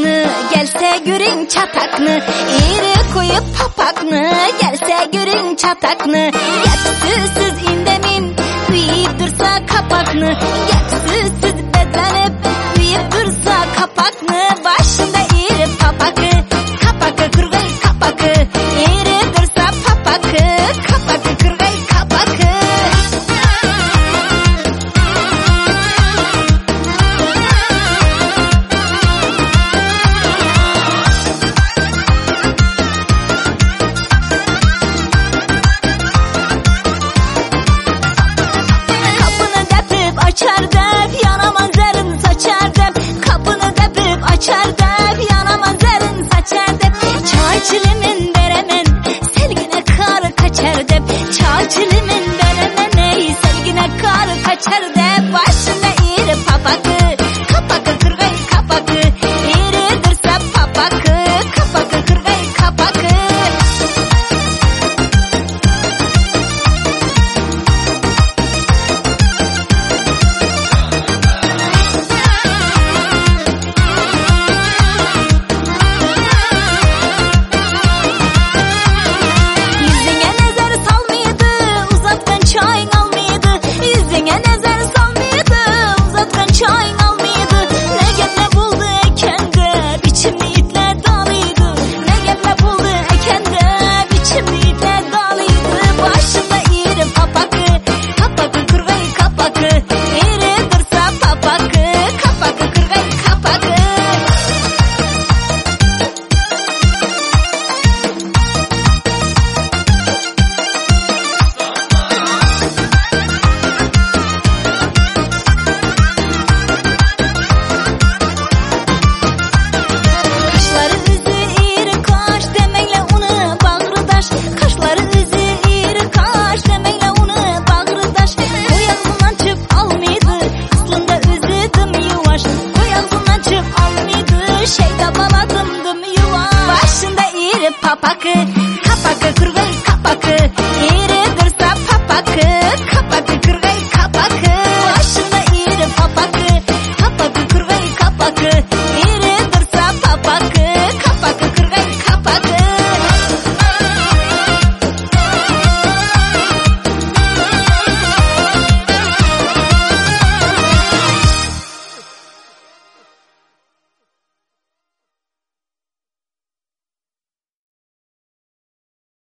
papakını, gelse görün çatakını. İri koyup papakını, gelse görün çatakını. Yapsız indemin, uyuyup dursa kapakını. Yapsız bedlenip, uyuyup dursa kapakını. Başında iri papakı, kapakı kırgay kapakı. İri dursa papakı, kapakı kırgay kapakı. Açar dep yanaman zerin saçar dep. Kapını depip açar dep yanaman zerin saçar dep. Çağçilimin beremen selgine kar kaçar dep. Çağçilimin beremen ey selgine kar kaçar dep. Başında iri papakı, kapakı kırgay kapakı. İri dursa papakı, kapakı kırgay kapakı. Papakı, kapakı kırgay kapakı. İri dursa papakı, kapakı kırgay kapakı. Başında iri papakı, kapakı kırgay kapakı. İri dursa papakı, kapakı